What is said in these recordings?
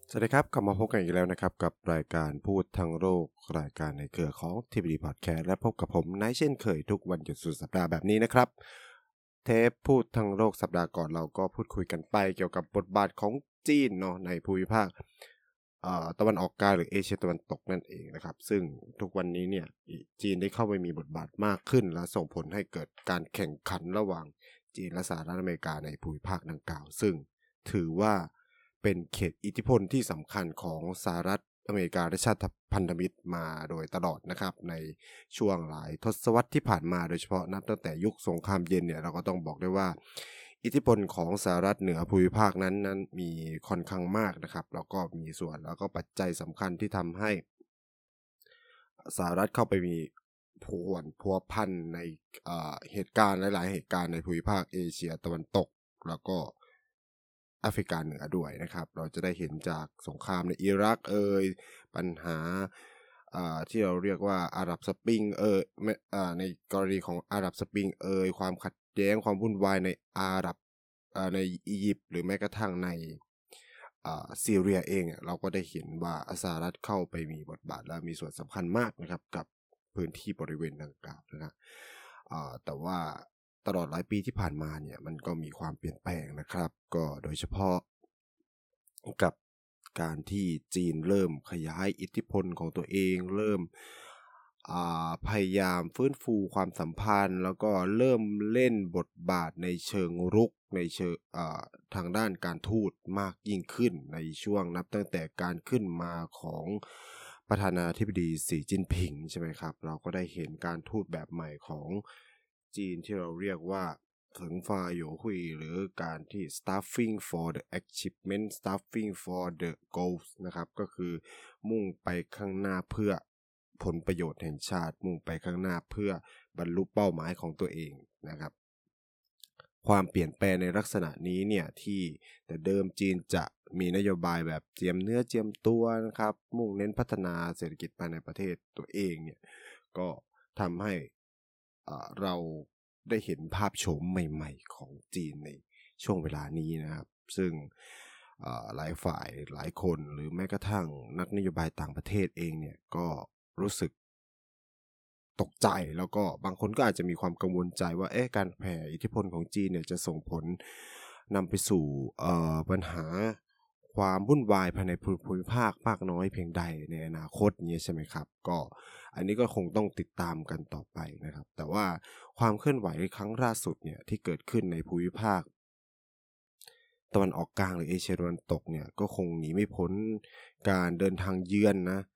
สวัสดีครับกลับมาพบกันอีกแล้วนะครับกับรายการพูดทั้งโลกรายการในเครือของ TPD Podcast และพบกับผมนายเช่นเคยทุกวันหยุดสุดสัปดาห์แบบนี้นะครับเทปพูดทั้งโลกสัปดาห์ก่อนเราก็พูดคุยกันไปเกี่ยวกับบทบาทของจีนเนาะในภูมิภาคตะวันออกกลางหรือเอเชียตะวันตกนั่นเองนะครับซึ่งทุกวันนี้เนี่ยจีนได้เข้าไปมีบทบาทมากขึ้นและส่งผลให้เกิดการแข่งขันระหว่างจีนและสหรัฐอเมริกาในภูมิภาคดังกล่าวซึ่งถือว่าเป็นเขตอิทธิพลที่สำคัญของสหรัฐอเมริกาและชาติพันธมิตรมาโดยตลอดนะครับในช่วงหลายทศวรรษที่ผ่านมาโดยเฉพาะนับตั้งแต่ยุคสงครามเย็นเนี่ยเราก็ต้องบอกได้ว่าอิทธิพลของสหรัฐเหนือภูมิภาคนั้นมีค่อนข้างมากนะครับแล้วก็มีส่วนแล้วก็ปัจจัยสำคัญที่ทำให้สหรัฐเข้าไปมีพัวพันในเหตุการณ์หลายๆเหตุการณ์ในภูมิภาคเอเชียตะวันตกแล้วก็แอฟริกาเหนือด้วยนะครับเราจะได้เห็นจากสงครามในอิรักปัญหาที่เราเรียกว่าอาหรับสปริงในกรณีของอาหรับสปริงความขัดแย้งความวุ่นวายในอาหรับในอียิปต์หรือแม้กระทั่งในซีเรียเองเราก็ได้เห็นว่าสหรัฐเข้าไปมีบทบาทและมีส่วนสำคัญมากนะครับกับพื้นที่บริเวณดังกล่าวนะครับแต่ว่าตลอดหลายปีที่ผ่านมาเนี่ยมันก็มีความเปลี่ยนแปลงนะครับก็โดยเฉพาะกับการที่จีนเริ่มขยายอิทธิพลของตัวเองเริ่มพยายามฟื้นฟูความสัมพันธ์แล้วก็เริ่มเล่นบทบาทในเชิงรุกในเชิงทางด้านการทูตมากยิ่งขึ้นในช่วงนับตั้งแต่การขึ้นมาของประธานาธิบดีสีจิ้นผิงใช่ไหมครับเราก็ได้เห็นการทูตแบบใหม่ของจีนที่เราเรียกว่าเถิงฟาโยหุยหรือการที่ staffing for the achievement staffing for the goals นะครับก็คือมุ่งไปข้างหน้าเพื่อผลประโยชน์แห่งชาติมุ่งไปข้างหน้าเพื่อบรรลุเป้าหมายของตัวเองนะครับความเปลี่ยนแปลงในลักษณะนี้เนี่ยที่แต่เดิมจีนจะมีนโยบายแบบเจียมเนื้อเจียมตัวนะครับมุ่งเน้นพัฒนาเศรษฐกิจภายในประเทศตัวเองเนี่ยก็ทำให้เราได้เห็นภาพโฉมใหม่ๆของจีนในช่วงเวลานี้นะครับซึ่งหลายฝ่ายหลายคนหรือแม้กระทั่งนักนโยบายต่างประเทศเองเนี่ยก็รู้สึกตกใจแล้วก็บางคนก็อาจจะมีความกังวลใจว่าการแผ่อิทธิพลของจีนเนี่ยจะส่งผลนำไปสู่ปัญหาความวุ่นวายภายในภูมิภาคมากน้อยเพียงใดในอนาคตนี้ใช่ไหมครับก็อันนี้ก็คงต้องติดตามกันต่อไปนะครับแต่ว่าความเคลื่อนไหวครั้งล่าสุดเนี่ยที่เกิดขึ้นในภูมิภาคตะวันออกกลางหรือเอเชียตะวันตกเนี่ยก็คงหนีไม่พ้นการเดินทางเยือนนะ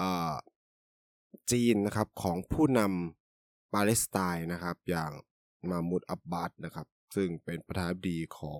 จีนนะครับของผู้นำปาเลสไตน์นะครับอย่างมามูดอับบาสนะครับซึ่งเป็นประธานาธิบดีของ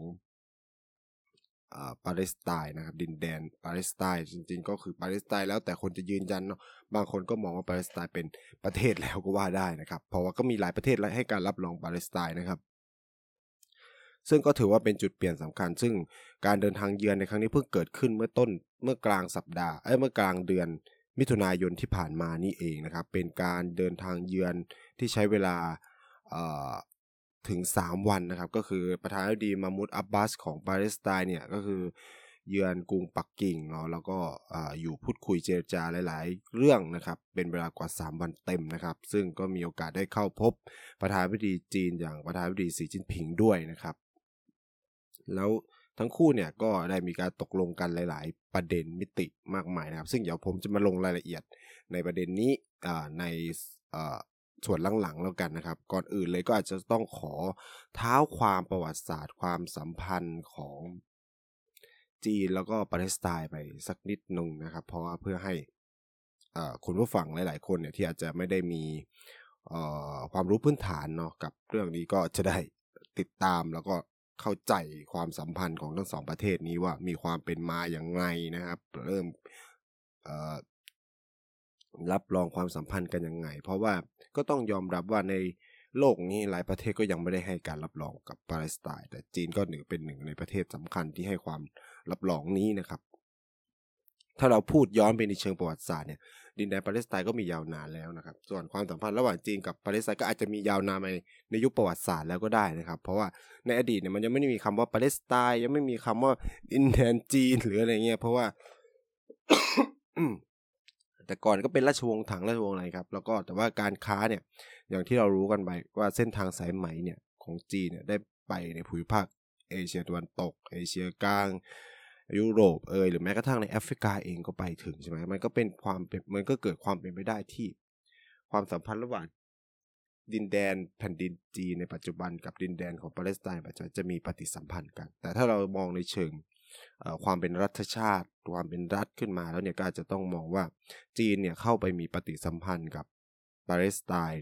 ปาเลสไตน์นะครับดินแดนปาเลสไตน์จริงๆก็คือปาเลสไตน์แล้วแต่คนจะยืนยันเนาะบางคนก็มองว่าปาเลสไตน์เป็นประเทศแล้วก็ว่าได้นะครับเพราะว่าก็มีหลายประเทศให้การรับรองปาเลสไตน์นะครับซึ่งก็ถือว่าเป็นจุดเปลี่ยนสำคัญซึ่งการเดินทางเยือนในครั้งนี้เพิ่งเกิดขึ้นเมื่อกลางสัปดาห์เมื่อกลางเดือนมิถุนายนที่ผ่านมานี่เองนะครับเป็นการเดินทางเยือนที่ใช้เวลาถึง3วันนะครับก็คือประธานาธิบดีมามูดอับบาสของปาเลสไตน์เนี่ยก็คือเยือนกรุงปักกิ่งเนาะแล้วก็อยู่พูดคุยเจรจาหลายๆเรื่องนะครับเป็นเวลากว่า3วันเต็มนะครับซึ่งก็มีโอกาสได้เข้าพบประธานาธิบดีจีนอย่างประธานาธิบดีสีจิ้นผิงด้วยนะครับแล้วทั้งคู่เนี่ยก็ได้มีการตกลงกันหลายๆประเด็นมิติมากมายนะครับซึ่งเดี๋ยวผมจะมาลงรายละเอียดในประเด็นนี้ในส่วนหลังๆแล้วกันนะครับก่อนอื่นเลยก็อาจจะต้องขอเท้าความประวัติศาสตร์ความสัมพันธ์ของจีนแล้วก็ปาเลสไตน์ไปสักนิดนึงนะครับเพราะว่าเพื่อให้คุณผู้ฟังหลายๆคนเนี่ยที่อาจจะไม่ได้มีความรู้พื้นฐานเนาะกับเรื่องนี้ก็จะได้ติดตามแล้วก็เข้าใจความสัมพันธ์ของทั้งสองประเทศนี้ว่ามีความเป็นมาอย่างไงนะครับเริ่มรับรองความสัมพันธ์กันยังไงเพราะว่าก็ต้องยอมรับว่าในโลกนี้หลายประเทศก็ยังไม่ได้ให้การรับรองกับปาเลสไตน์แต่จีนก็เป็นหนึ่งในประเทศสำคัญที่ให้ความรับรองนี้นะครับถ้าเราพูดย้อนไปในเชิงประวัติศาสตร์เนี่ยดินแดนปาเลสไตน์ก็มียาวนานแล้วนะครับส่วนความสัมพันธ์ระหว่างจีนกับปาเลสไตน์ก็อาจจะมียาวนานในยุคประวัติศาสตร์แล้วก็ได้นะครับเพราะว่าในอดีตเนี่ยมันยังไม่ได้มีคำว่าปาเลสไตน์ยังไม่มีคำว่าดินแดนจีนหรืออะไรเงี้ยเพราะว่าแต่ก่อนก็เป็นราชวงศ์ถังราชวงศ์อะไรครับแล้วก็แต่ว่าการค้าเนี่ยอย่างที่เรารู้กันไปว่าเส้นทางสายไหมเนี่ยของจีนเนี่ยได้ไปในภูมิภาคเอเชียตะวันตกเอเชียกลางยุโรปหรือแม้กระทั่งในแอฟริกาเองก็ไปถึงใช่ไหมมันก็เกิดความเป็นไปได้ที่ความสัมพันธ์ระหว่างดินแดนแผ่นดินจีนในปัจจุบันกับดินแดนของปาเลสไตน์ปัจจุบันจะมีปฏิสัมพันธ์กันแต่ถ้าเรามองในเชิงความเป็นรัฐชาติความเป็นรัฐขึ้นมาแล้วเนี่ยก็อาจจะต้องมองว่าจีนเนี่ยเข้าไปมีปฏิสัมพันธ์กับปาเลสไตน์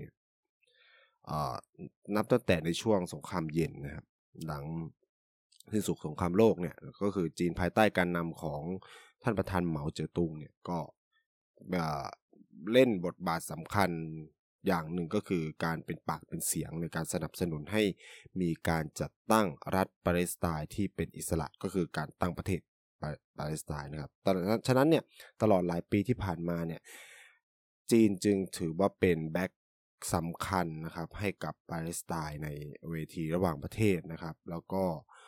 นับตั้งแต่ในช่วงสงครามเย็นนะครับหลังสิ้นสุดสงครามโลกเนี่ยก็คือจีนภายใต้การนำของท่านประธานเหมาเจ๋อตุงเนี่ยก็เล่นบทบาทสำคัญอย่างหนึ่งก็คือการเป็นปากเป็นเสียงในการสนับสนุนให้มีการจัดตั้งรัฐปาเลสไตน์ที่เป็นอิสระก็คือการตั้งประเทศปาเลสไตน์นะครับฉะนั้นเนี่ยตลอดหลายปีที่ผ่านมาเนี่ยจีนจึงถือว่าเป็นแบ็คสำคัญนะครับให้กับปาเลสไตน์ในเวทีระหว่างประเทศนะครับแล้วก็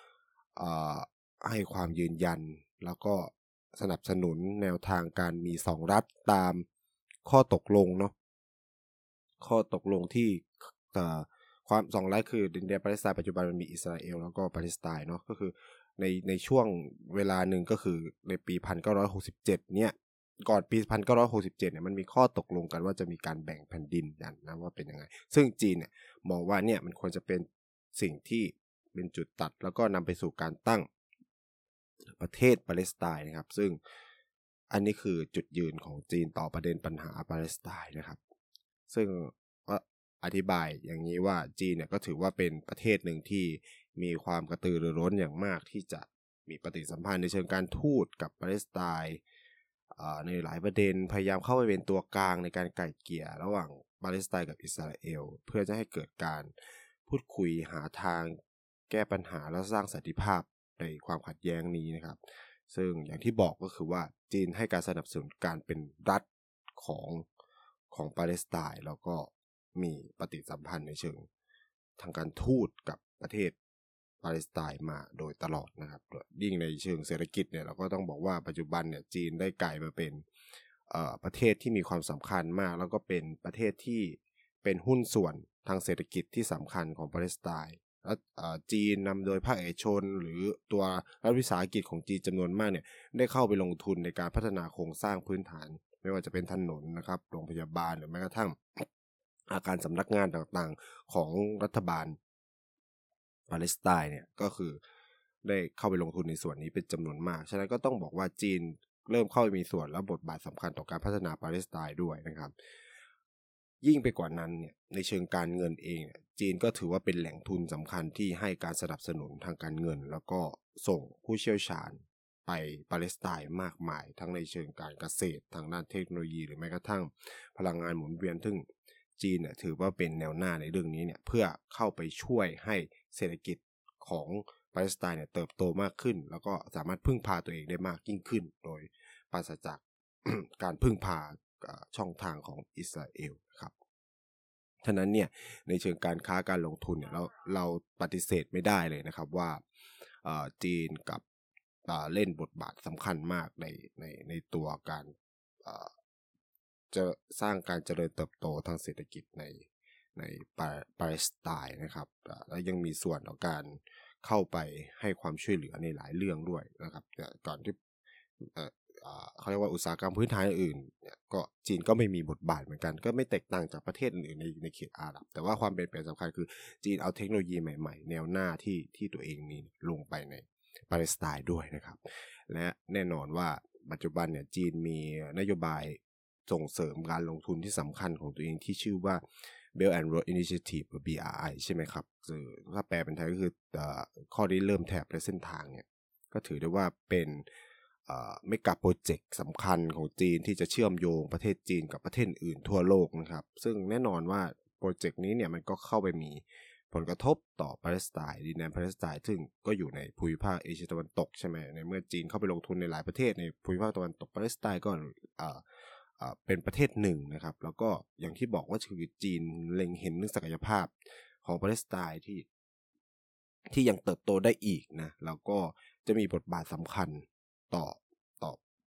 ให้ความยืนยันแล้วก็สนับสนุนแนวทางการมี2รัฐตามข้อตกลงเนาะข้อตกลงที่ความ2รัฐคือดินแดนปาเลสไตน์ปัจจุบันมันมีอิสราเอลแล้วก็ปาเลสไตน์เนาะก็คือในช่วงเวลาหนึ่งก็คือในปี1967เนี่ยก่อนปี1967เนี่ยมันมีข้อตกลงกันว่าจะมีการแบ่งแผ่นดินกันนะว่าเป็นยังไงซึ่งจีนเนี่ยมองว่าเนี่ยมันควรจะเป็นสิ่งที่เป็นจุดตัดแล้วก็นำไปสู่การตั้งประเทศปาเลสไตน์นะครับซึ่งอันนี้คือจุดยืนของจีนต่อประเด็นปัญหาปาเลสไตน์นะครับซึ่งอธิบายอย่างนี้ว่าจีนเนี่ยก็ถือว่าเป็นประเทศหนึ่งที่มีความกระตือรือร้นอย่างมากที่จะมีปฏิสัมพันธ์ในเชิงการทูตกับปาเลสไตน์ในหลายประเด็นพยายามเข้าไปเป็นตัวกลางในการไกล่เกลี่ยระหว่างปาเลสไตน์กับอิสราเอลเพื่อจะให้เกิดการพูดคุยหาทางแก้ปัญหาและสร้างสันติภาพในความขัดแย้งนี้นะครับซึ่งอย่างที่บอกก็คือว่าจีนให้การสนับสนุนการเป็นรัฐของปาเลสไตน์แล้วก็มีปฏิสัมพันธ์ในเชิงทางการทูตกับประเทศปาเลสไตน์มาโดยตลอดนะครับยิ่งในเชิงเศรษฐกิจเนี่ยเราก็ต้องบอกว่าปัจจุบันเนี่ยจีนได้กลายมาเป็นประเทศที่มีความสำคัญมากแล้วก็เป็นประเทศที่เป็นหุ้นส่วนทางเศรษฐกิจที่สำคัญของปาเลสไตน์จีนนำโดยภาคเอกชนหรือตัวรัฐวิสาหกิจของจีนจำนวนมากเนี่ยได้เข้าไปลงทุนในการพัฒนาโครงสร้างพื้นฐานไม่ว่าจะเป็นถนนนะครับโรงพยาบาลหรือแม้กระทั่งอาคารสำนักงานต่างๆของรัฐบาลปาเลสไตน์เนี่ยก็คือได้เข้าไปลงทุนในส่วนนี้เป็นจำนวนมากฉะนั้นก็ต้องบอกว่าจีนเริ่มเข้าไปมีส่วนและบทบาทสำคัญต่อการพัฒนาปาเลสไตน์ด้วยนะครับยิ่งไปกว่านั้นเนี่ยในเชิงการเงินเองจีนก็ถือว่าเป็นแหล่งทุนสำคัญที่ให้การสนับสนุนทางการเงินแล้วก็ส่งผู้เชี่ยวชาญไปปาเลสไตน์มากมายทั้งในเชิงการเกษตรทางด้านเทคโนโลยีหรือแม้กระทั่งพลังงานหมุนเวียนซึ่งจีนถือว่าเป็นแนวหน้าในเรื่องนี้เนี่ยเพื่อเข้าไปช่วยให้เศรษฐกิจของปาเลสไตน์เติบโตมากขึ้นแล้วก็สามารถพึ่งพาตัวเองได้มากยิ่งขึ้นโดยปราศจาก การพึ่งพาช่องทางของอิสราเอลครับฉะนั้นเนี่ยในเชิงการค้าการลงทุนเนี่ยเราปฏิเสธไม่ได้เลยนะครับว่าจีนกับเล่นบทบาทสำคัญมากในตัวการจะสร้างการเจริญเติบโตทางเศรษฐกิจในปาเลสไตน์นะครับและยังมีส่วนต่อการเข้าไปให้ความช่วยเหลือในหลายเรื่องด้วยนะครับก่อนที่เขาเรียกว่าอุตสาหกรรมพื้นฐานอื่นเนี่ยก็จีนก็ไม่มีบทบาทเหมือนกันก็ไม่แตกต่างจากประเทศอื่นในเขตอาหรับแต่ว่าความเปลี่ยนแปลงสำคัญคือจีนเอาเทคโนโลยีใหม่ๆแนวหน้าที่ตัวเองมีลงไปในปาเลสไตน์ด้วยนะครับและแน่นอนว่าปัจจุบันเนี่ยจีนมีนโยบายส่งเสริมการลงทุนที่สำคัญของตัวเองที่ชื่อว่า Belt and Road Initiative หรือ BRI ใช่ไหมครับถ้าแปลเป็นไทยก็คือข้อที่เริ่มแถบและเส้นทางเนี่ยก็ถือได้ว่าเป็นเมกะโปรเจกต์สำคัญของจีนที่จะเชื่อมโยงประเทศจีนกับประเทศอื่นทั่วโลกนะครับซึ่งแน่นอนว่าโปรเจกต์นี้เนี่ยมันก็เข้าไปมีผลกระทบต่อปาเลสไตน์ดินแดนปาเลสไตน์ซึ่งก็อยู่ในภูมิภาคเอเชียตะวันตกใช่ไหมในเมื่อจีนเข้าไปลงทุนในหลายประเทศในภูมิภาคตะวันตกปาเลสไตน์ก็เป็นประเทศหนึ่งนะครับแล้วก็อย่างที่บอกว่าคือจีนเล็งเห็นศักยภาพของปาเลสไตน์ที่ยังเติบโตได้อีกนะแล้วก็จะมีบทบาทสำคัญต่อ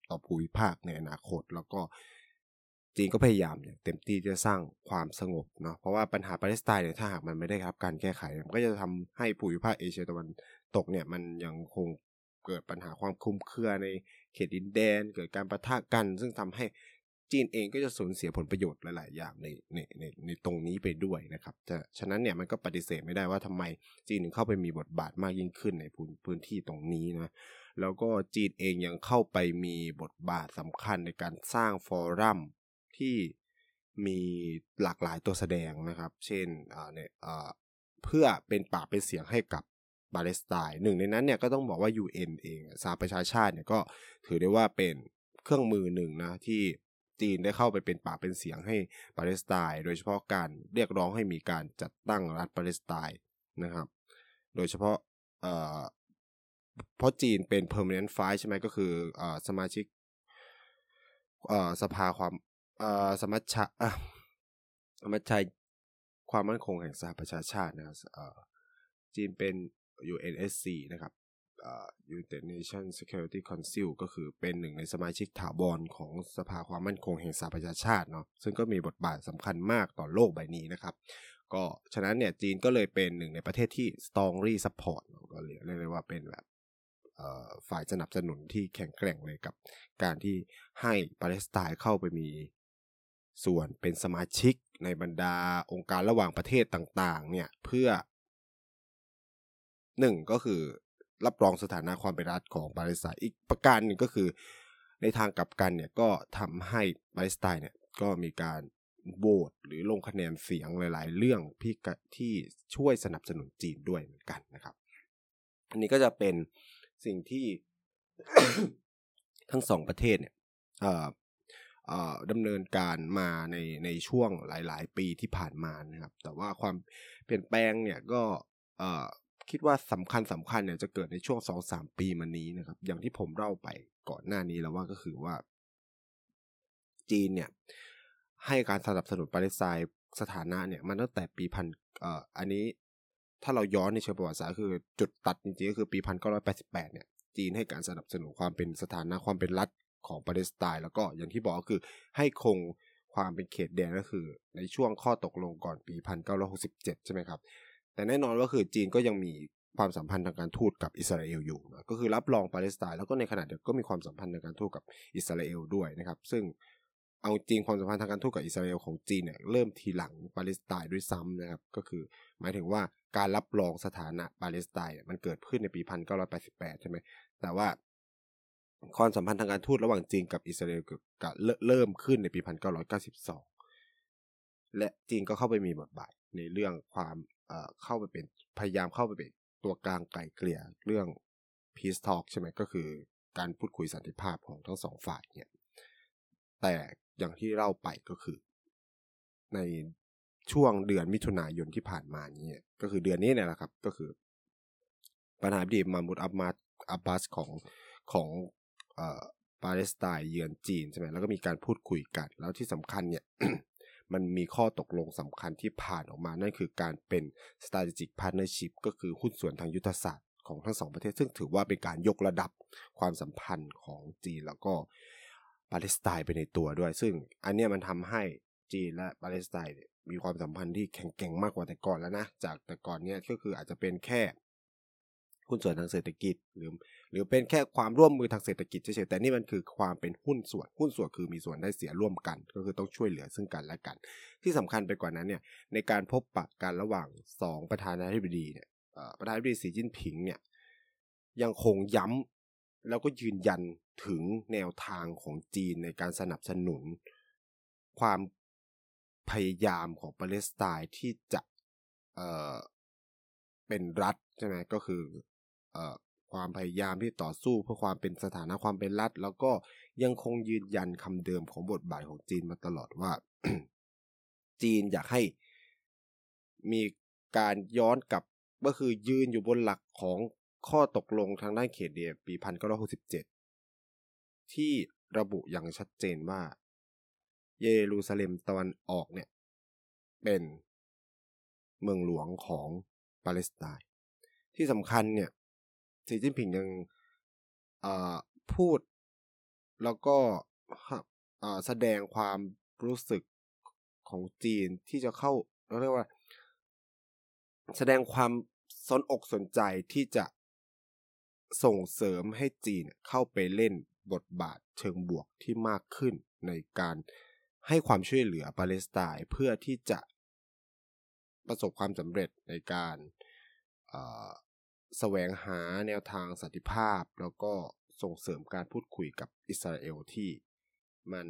ต่อภูมิภาคในอนาคตแล้วก็จีนก็พยายามอย่างเต็มที่จะสร้างความสงบเนาะเพราะว่าปัญหาปาเลสไตน์เนี่ยถ้าหากมันไม่ได้รับการแก้ไขมันก็จะทำให้ภูมิภาคเอเชียตะวันตกเนี่ยมันยังคงเกิดปัญหาความคลุมเครือในเขตดินแดนเกิดการปะทะกันซึ่งทำให้จีนเองก็จะสูญเสียผลประโยชน์หลายๆอย่างในตรงนี้ไปด้วยนะครับฉะนั้นเนี่ยมันก็ปฏิเสธไม่ได้ว่าทำไมจีนถึงเข้าไปมีบทบาทมากยิ่งขึ้นในพื้นที่ตรงนี้นะแล้วก็จีนเองยังเข้าไปมีบทบาทสำคัญในการสร้างฟอรัมที่มีหลากหลายตัวแสดงนะครับเช่นเพื่อเป็นปากเป็นเสียงให้กับปาเลสไตน์หนึ่งในนั้นเนี่ยก็ต้องบอกว่า UN เองสหประชาชาติเนี่ยก็ถือได้ว่าเป็นเครื่องมือหนึ่งนะที่จีนได้เข้าไปเป็นปากเป็นเสียงให้ปาเลสไตน์โดยเฉพาะการเรียกร้องให้มีการจัดตั้งรัฐปาเลสไตน์นะครับโดยเฉพาะเพราะจีนเป็น permanent fight ใช่ไหมก็คือสมาชิกสภาความสมัชชาความมั่นคงแห่งสหประชาชาตินะครับจีนเป็น UNSC นะครับUnited Nations Security Council ก็คือเป็นหนึ่งในสมาชิกถาวรของสภาความมั่นคงแห่งสหประชาชาติเนาะซึ่งก็มีบทบาทสำคัญมากต่อโลกใบนี้นะครับก็ฉะนั้นเนี่ยจีนก็เลยเป็นหนึ่งในประเทศที่ strongly support ก็เรียกได้ว่าเป็นแบบฝ่ายสนับสนุนที่แข็งแกร่งเลยกับการที่ให้ปาเลสไตน์เข้าไปมีส่วนเป็นสมาชิกในบรรดาองค์การระหว่างประเทศต่างๆเนี่ยเพื่อหนึ่งก็คือรับรองสถานะความเป็นรัฐของปาเลสไตน์อีกประการหนึ่งก็คือในทางกลับกันเนี่ยก็ทำให้ปาเลสไตน์เนี่ยก็มีการโหวตหรือลงคะแนนเสียงหลายๆเรื่องที่ช่วยสนับสนุนจีนด้วยเหมือนกันนะครับอันนี้ก็จะเป็นสิ่งที่ ทั้งสองประเทศเนี่ยดำเนินการมาในช่วงหลายๆปีที่ผ่านมานะครับแต่ว่าความเปลี่ยนแปลงเนี่ยก็คิดว่าสำคัญเนี่ยจะเกิดในช่วง 2-3 ปีมานี้นะครับอย่างที่ผมเล่าไปก่อนหน้านี้แล้วว่าก็คือว่าจีนเนี่ยให้การสนับสนุนปาเลสไตน์สถานะเนี่ยมันตั้งแต่ปีอันนี้ถ้าเราย้อนในเชิงประวัติศาสตร์คือจุดตัดจริงๆก็คือปี 1988 เนี่ยจีนให้การสนับสนุนความเป็นสถานะความเป็นรัฐของปาเลสไตน์แล้วก็อย่างที่บอกก็คือให้คงความเป็นเขตแดนก็คือในช่วงข้อตกลงก่อนปี 1967 ใช่ไหมครับแต่แน่นอนว่าคือจีนก็ยังมีความสัมพันธ์ทางการทูตกับอิสราเอลอยู่นะก็คือรับรองปาเลสไตน์แล้วก็ในขณะเดียวกันก็มีความสัมพันธ์ทางการทูตกับอิสราเอลด้วยนะครับซึ่งเอาจริงความสัมพันธ์ทางการทูตกับอิสราเอลของจีนเนี่ยเริ่มทีหลังปาเลสไตน์ด้วยซ้ำนะครับก็คือหมายถึงว่าการรับรองสถานะปาเลสไตน์มันเกิดขึ้นในปี 1988 ใช่ไหมแต่ว่าความสัมพันธ์ทางการทูตระหว่างจีนกับอิสราเอลก็เริ่มขึ้นในปี 1992 และจีนก็เข้าไปมีบทบาทในเรื่องความเข้าไปเป็นพยายามเข้าไปเป็นตัวกลางไกล่เกลี่ยเรื่อง peace talk ใช่ไหมก็คือการพูดคุยสันติภาพของทั้งสองฝ่ายเนี่ยแต่อย่างที่เล่าไปก็คือในช่วงเดือนมิถุนายนที่ผ่านมานี้ก็คือเดือนนี้เนี่ยแหละครับก็คือประธานาธิบดีมามูดอับบาสของปาเลสไตน์เยือนจีนใช่ไหมแล้วก็มีการพูดคุยกันแล้วที่สำคัญเนี่ย มันมีข้อตกลงสำคัญที่ผ่านออกมานั่นคือการเป็น strategic partnership ก็คือหุ้นส่วนทางยุทธศาสตร์ของทั้งสองประเทศซึ่งถือว่าเป็นการยกระดับความสัมพันธ์ของจีนแล้วก็ปาเลสไตน์ไปในตัวด้วยซึ่งอันนี้มันทำให้จีนและปาเลสไตน์มีความสัมพันธ์ที่แข็งแกร่งมากกว่าแต่ก่อนแล้วนะจากแต่ก่อนเนี่ยก็คืออาจจะเป็นแค่หุ้นส่วนทางเศรษฐกิจหรือเป็นแค่ความร่วมมือทางเศรษฐกิจเฉยๆแต่นี่มันคือความเป็นหุ้นส่วนคือมีส่วนได้เสียร่วมกันก็คือต้องช่วยเหลือซึ่งกันและกันที่สำคัญไปกว่านั้นเนี่ยในการพบปะกันระหว่าง2ประธานาธิบดีเนี่ยประธานาธิบดีสีจิ้นผิงเนี่ยยังคงย้ำแล้วก็ยืนยันถึงแนวทางของจีนในการสนับสนุนความพยายามของปาเลสไตน์ที่จะเป็นรัฐใช่ไหมก็คือความพยายามที่ต่อสู้เพื่อความเป็นสถานะความเป็นรัฐแล้วก็ยังคงยืนยันคำเดิมของบทบาทของจีนมาตลอดว่า จีนอยากให้มีการย้อนกลับก็คือยืนอยู่บนหลักของข้อตกลงทางด้านเขตแดนปี 1967 ที่ระบุอย่างชัดเจนว่าเยรูซาเล็มตะวันออกเนี่ยเป็นเมืองหลวงของปาเลสไตน์ที่สำคัญเนี่ยสีจิ้นผิงยังพูดแล้วก็แสดงความรู้สึกของจีนที่จะเข้าเรียกว่าแสดงความสนอกสนใจที่จะส่งเสริมให้จีนเข้าไปเล่นบทบาทเชิงบวกที่มากขึ้นในการให้ความช่วยเหลือปาเลสไตน์เพื่อที่จะประสบความสำเร็จในการแสวงหาแนวทางสันติภาพแล้วก็ส่งเสริมการพูดคุยกับอิสราเอลที่มัน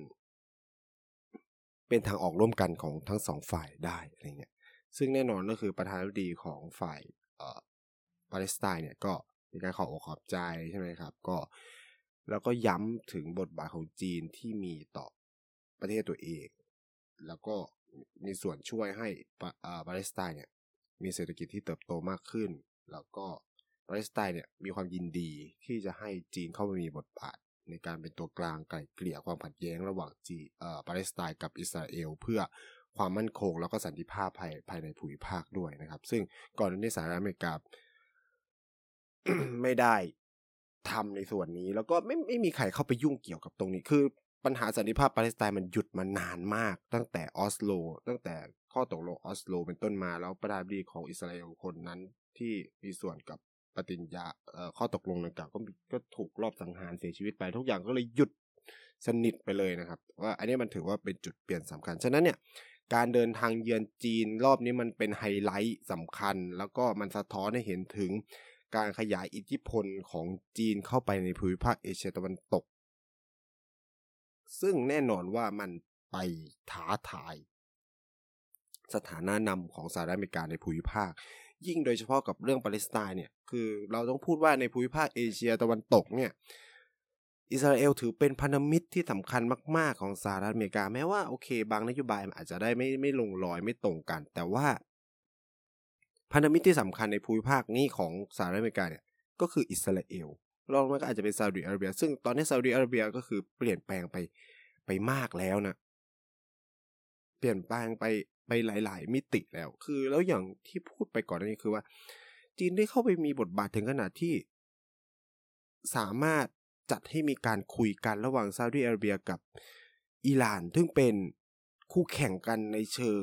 เป็นทางออกร่วมกันของทั้งสองฝ่ายได้อะไรเงี้ยซึ่งแน่นอนก็คือประธานาธิบดีของฝ่ายปาเลสไตน์เนี่ยก็มีการขออกขอบใจใช่ไหมครับก็แล้วก็ย้ำถึงบทบาทของจีนที่มีต่อประเทศตัวเองแล้วก็มีส่วนช่วยให้ปาเลสไตน์เนี่ยมีเศรษฐกิจที่เติบโตมากขึ้นแล้วก็ปาเลสไตน์เนี่ยมีความยินดีที่จะให้จีนเข้ามามีบทบาทในการเป็นตัวกลางไกล่เกลี่ยความขัดแย้งระหว่างปาเลสไตน์กับอิสราเอลเพื่อความมั่นคงแล้วก็สันติภาพภายในภูมิภาคด้วยนะครับซึ่งก่อนหน้านี้สหรัฐอเมริกา ไม่ได้ทำในส่วนนี้แล้วก็ไม่มีใครเข้าไปยุ่งเกี่ยวกับตรงนี้คือปัญหาสันติภาพปาเลสไตน์มันหยุดมานานมากตั้งแต่ออสโลตั้งแต่ข้อตกลงออสโลเป็นต้นมาแล้วประธานาธิบดีของอิสราเอลคนนั้นที่มีส่วนกับปฏิญญาข้อตกลงดังกล่าวก็ถูกลอบสังหารเสียชีวิตไปทุกอย่างก็เลยหยุดสนิทไปเลยนะครับว่าอันนี้มันถือว่าเป็นจุดเปลี่ยนสำคัญฉะนั้นเนี่ยการเดินทางเยือนจีนรอบนี้มันเป็นไฮไลท์สำคัญแล้วก็มันสะท้อนให้เห็นถึงการขยายอิทธิพลของจีนเข้าไปในภูมิภาคเอเชียตะวันตกซึ่งแน่นอนว่ามันไปท้าทายสถานะนำของสหรัฐอเมริกาในภูมิภาคยิ่งโดยเฉพาะกับเรื่องปาเลสไตน์เนี่ยคือเราต้องพูดว่าในภูมิภาคเอเชียตะวันตกเนี่ยอิสราเอลถือเป็นพันธมิตรที่สำคัญมากๆของสหรัฐอเมริกาแม้ว่าโอเคบางนโยบายมันอาจจะได้ไม่ลงรอยไม่ตรงกันแต่ว่าพันธมิตรที่สำคัญในภูมิภาคนี้ของสหรัฐอเมริกาเนี่ยก็คืออิสราเอลรองลงมาก็อาจจะเป็นซาอุดิอาระเบียซึ่งตอนนี้ซาอุดิอาระเบียก็คือเปลี่ยนแปลงไปมากแล้วนะเปลี่ยนแปลงไปหลายๆมิติแล้วคือแล้วอย่างที่พูดไปก่อนนี้คือว่าจีนได้เข้าไปมีบทบาทถึงขนาดที่สามารถจัดให้มีการคุยกันระหว่างซาอุดิอาระเบียกับอิหร่านซึ่งเป็นคู่แข่งกันในเชิง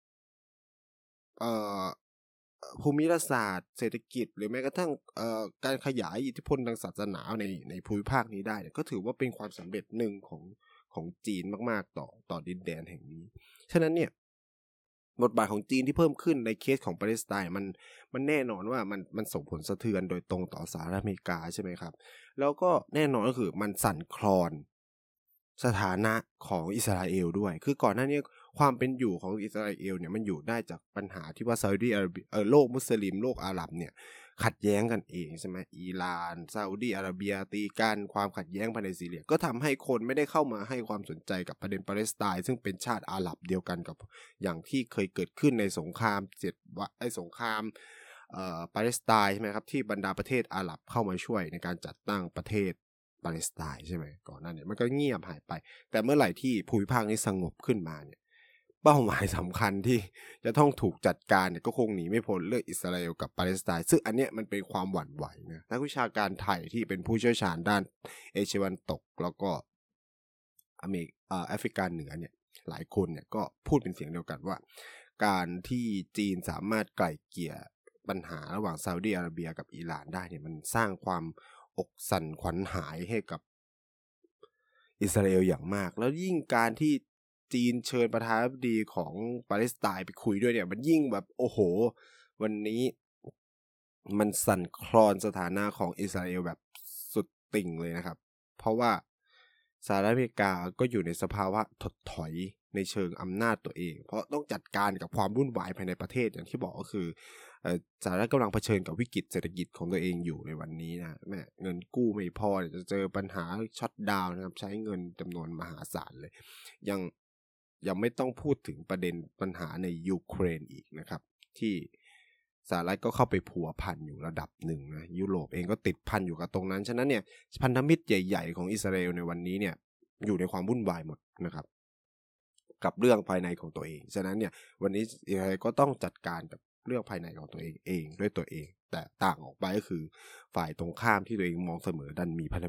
ภูมิรัฐศาสตร์เศรษฐกิจหรือแม้กระทั่งการขยายอิทธิพลทางศาสนาในภูมิภาคนี้ได้ก็ถือว่าเป็นความสำเร็จหนึ่งของจีนมากๆต่อดินแดนแห่งนี้ฉะนั้นเนี่ยบทบาทของจีนที่เพิ่มขึ้นในเคสของปาเลสไตน์มันแน่นอนว่ามันส่งผลสะเทือนโดยตรงต่อสหรัฐอเมริกาใช่ไหมครับแล้วก็แน่นอนก็คือมันสั่นคลอนสถานะของอิสราเอลด้วยคือก่อนหน้านี้ความเป็นอยู่ของอิสราเอลเนี่ยมันอยู่ได้จากปัญหาที่ว่าซาอุดิอาระเบียโลกมุสลิมโลกอาหรับเนี่ยขัดแย้งกันเองใช่ไหมอิหร่านซาอุดิอาระเบียตีกันความขัดแย้งภายในซีเรียก็ทำให้คนไม่ได้เข้ามาให้ความสนใจกับประเด็นปาเลสไตน์ซึ่งเป็นชาติอาหรับเดียวกันกับอย่างที่เคยเกิดขึ้นในสงครามสงครามปาเลสไตน์ใช่ไหมครับที่บรรดาประเทศอาหรับเข้ามาช่วยในการจัดตั้งประเทศปาเลสไตน์ใช่ไหมก่อนหน้านี้มันก็เงียบหายไปแต่เมื่อไหร่ที่ภูมิภาคนี้สงบขึ้นมาเนี่ยเป้าหมายสำคัญที่จะต้องถูกจัดการเนี่ยก็คงหนีไม่พ้นเรื่องอิสราเอลกับปาเลสไตน์ซึ่งอันเนี้ยมันเป็นความหวั่นไหวนะนักวิชาการไทยที่เป็นผู้เชี่ยวชาญด้านเอเชียตะวันตกแล้วก็แอฟริกาเหนือเนี่ยหลายคนเนี่ยก็พูดเป็นเสียงเดียวกันว่าการที่จีนสามารถไกล่เกลี่ยปัญหาระหว่างซาอุดิอาระเบียกับอิหร่านได้เนี่ยมันสร้างความอกสั่นขวัญหายให้กับอิสราเอลอย่างมากแล้วยิ่งการที่จีนเชิญประธานาธิบดีของปาเลสไตน์ไปคุยด้วยเนี่ยมันยิ่งแบบโอ้โหวันนี้มันสั่นคลอนสถานะของอิสราเอลแบบสุดติ่งเลยนะครับเพราะว่าสหรัฐอเมริกาก็อยู่ในสภาวะถดถอยในเชิงอำนาจตัวเองเพราะต้องจัดการกับความวุ่นวายภายในประเทศอย่างที่บอกก็คือสหรัฐกำลังเผชิญกับวิกฤตเศรษฐกิจของตัวเองอยู่ในวันนี้นะแม่เงินกู้ไม่พอจะเจอปัญหาช็อตดาวน์นะครับใช้เงินจำนวนมหาศาลเลยยังไม่ต้องพูดถึงประเด็นปัญหาในยูเครนอีกนะครับที่สหรัฐก็เข้าไปผัวพันอยู่ระดับหนึ่งนะยุโรปเองก็ติดพันอยู่กับตรงนั้นฉะนั้นเนี่ยพันธมิตรใหญ่ๆของอิสราเอลในวันนี้เนี่ยอยู่ในความวุ่นวายหมดนะครับกับเรื่องภายในของตัวเองฉะนั้นเนี่ยวันนี้อิสราเอลก็ต้องจัดการกับเรื่องภายในของตัวเองด้วยตัวเองแต่ต่างออกไปก็คือฝ่ายตรงข้ามที่ตัวเองมองเสมอดันมีพันธมิตร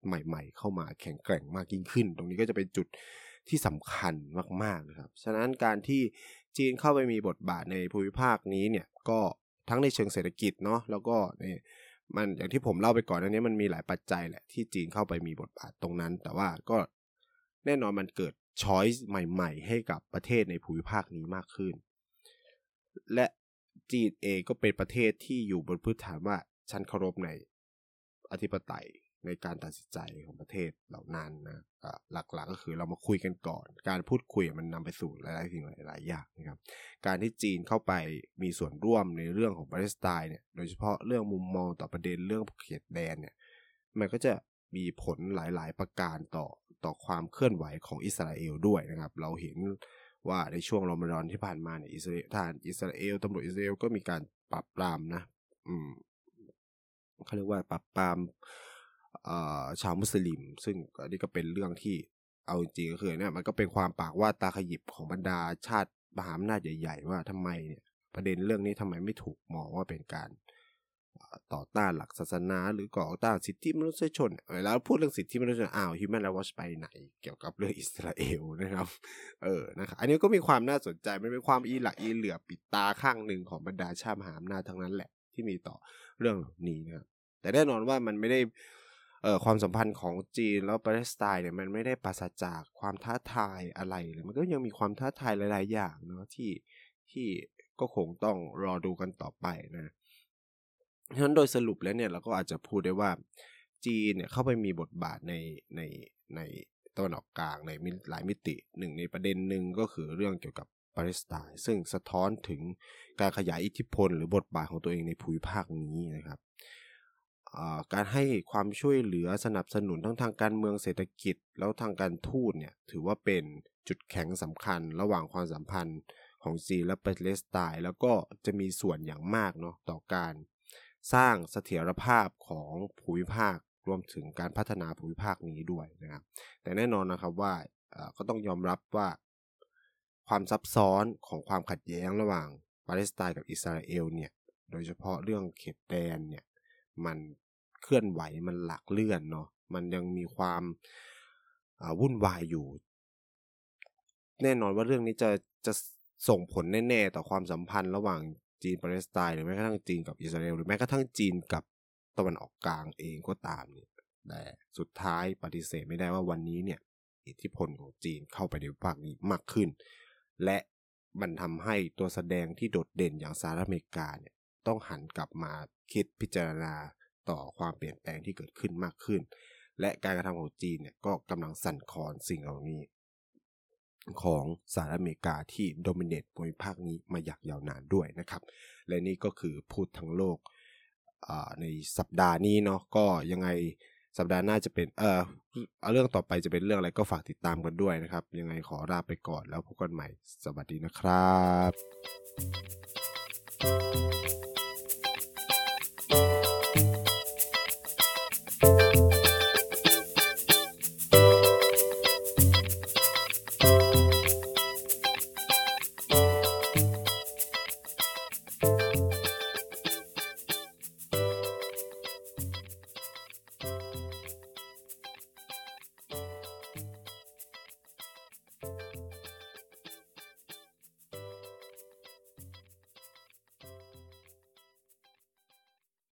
ใหม่ๆเข้ามาแข็งแกร่งมากยิ่งขึ้นตรงนี้ก็จะเป็นจุดที่สำคัญมากๆนะครับฉะนั้นการที่จีนเข้าไปมีบทบาทในภูมิภาคนี้เนี่ยก็ทั้งในเชิงเศรษฐกิจเนาะแล้วก็มันอย่างที่ผมเล่าไปก่อนอันนี้มันมีหลายปัจจัยแหละที่จีนเข้าไปมีบทบาทตรงนั้นแต่ว่าก็แน่นอนมันเกิดช้อยส์ใหม่ๆให้กับประเทศในภูมิภาคนี้มากขึ้นและจีนเองก็เป็นประเทศที่อยู่บนพื้นฐานว่าฉันเคารพในอธิปไตยในการตัดสินใจของประเทศเหล่านั้นนะหลักๆก็คือเรามาคุยกันก่อนการพูดคุยมันนำไปสู่หลายๆสิ่งหลายๆอย่างนะครับการที่จีนเข้าไปมีส่วนร่วมในเรื่องของปาเลสไตน์เนี่ยโดยเฉพาะเรื่องมุมมองต่อประเด็นเรื่องเขตแดนเนี่ยมันก็จะมีผลหลายๆประการต่อความเคลื่อนไหวของอิสราเอลด้วยนะครับเราเห็นว่าในช่วงรอมฎอนที่ผ่านมาเนี่ยทหารอิสราเอลตำรวจอิสราเอลก็มีการปราบปรามนะเขาเรียกว่าปราบปรามชาวมุสลิมซึ่งอันนี้ก็เป็นเรื่องที่เอาจริงๆก็คือเนี่ยมันก็เป็นความปากว่าตาขยิบของบรรดาชาติมหาอำนาจใหญ่ๆว่าทำไมเนี่ยประเด็นเรื่องนี้ทำไมไม่ถูกมองว่าเป็นการต่อต้านหลักศาสนาหรือก่อต้านสิทธิมนุษยชนเวลาพูดเรื่องสิทธิมนุษยชนHuman Rights Watch ไปไหนเกี่ยวกับเรื่องอิสราเอลนะครับนะครับอันนี้ก็มีความน่าสนใจมันเป็นความอีหลักอีเหลือปิดตาข้างหนึ่งของบรรดาชาติมหาอำนาจทั้งนั้นแหละที่มีต่อเรื่องนี้นะครับแต่แน่นอนว่ามันไม่ได้ความสัมพันธ์ของจีนแล้วปาเลสไตน์เนี่ยมันไม่ได้ปราศจากความท้าทายอะไรเลยมันก็ยังมีความท้าทายหลายๆอย่างเนาะที่ก็คงต้องรอดูกันต่อไปนะฉะนั้นโดยสรุปแล้วเนี่ยเราก็อาจจะพูดได้ว่าจีนเนี่ยเข้าไปมีบทบาทในตะวันออกกลางในหลายมิติหนึ่งในประเด็นหนึ่งก็คือเรื่องเกี่ยวกับปาเลสไตน์ซึ่งสะท้อนถึงการขยายอิทธิพลหรือบทบาทของตัวเองในภูมิภาคนี้นะครับการให้ความช่วยเหลือสนับสนุนทั้งทางการเมืองเศรษฐกิจแล้วทางการทูตเนี่ยถือว่าเป็นจุดแข็งสำคัญระหว่างความสัมพันธ์ของจีนและปาเลสไตน์แล้วก็จะมีส่วนอย่างมากเนาะต่อการสร้างเสถียรภาพของภูมิภาครวมถึงการพัฒนาภูมิภาคนี้ด้วยนะครับแต่แน่นอนนะครับว่าก็ต้องยอมรับว่าความซับซ้อนของความขัดแย้งระหว่างปาเลสไตน์กับอิสราเอลเนี่ยโดยเฉพาะเรื่องเขตแดนเนี่ยมันเคลื่อนไหวมันหลักเลื่อนเนาะมันยังมีความวุ่นวายอยู่แน่นอนว่าเรื่องนี้จะส่งผลแน่ๆต่อความสัมพันธ์ระหว่างจีนปาเลสไตน์หรือแม้กระทั่งจีนกับอิสราเอลหรือแม้กระทั่งจีนกับตะวันออกกลางเองก็ตามเนี่ยแต่สุดท้ายปฏิเสธไม่ได้ว่าวันนี้เนี่ยอิทธิพลของจีนเข้าไปในภาคนี้มากขึ้นและมันทำให้ตัวแสดงที่โดดเด่นอย่างสหรัฐอเมริกาเนี่ยต้องหันกลับมาคิดพิจารณาต่อความเปลี่ยนแปลงที่เกิดขึ้นมากขึ้นและการกระทำของจีนเนี่ยก็กำลังสั่นคลอนสิ่งเหล่านี้ของสหรัฐอเมริกาที่โดมิเนตภูมิภาคนี้มาอย่างยาวนานด้วยนะครับและนี่ก็คือพูดทั้งโลกในสัปดาห์นี้เนาะก็ยังไงสัปดาห์หน้าจะเป็นเรื่องต่อไปจะเป็นเรื่องอะไรก็ฝากติดตามกันด้วยนะครับยังไงขอลาไปก่อนแล้วพบกันใหม่สวัสดีนะครับ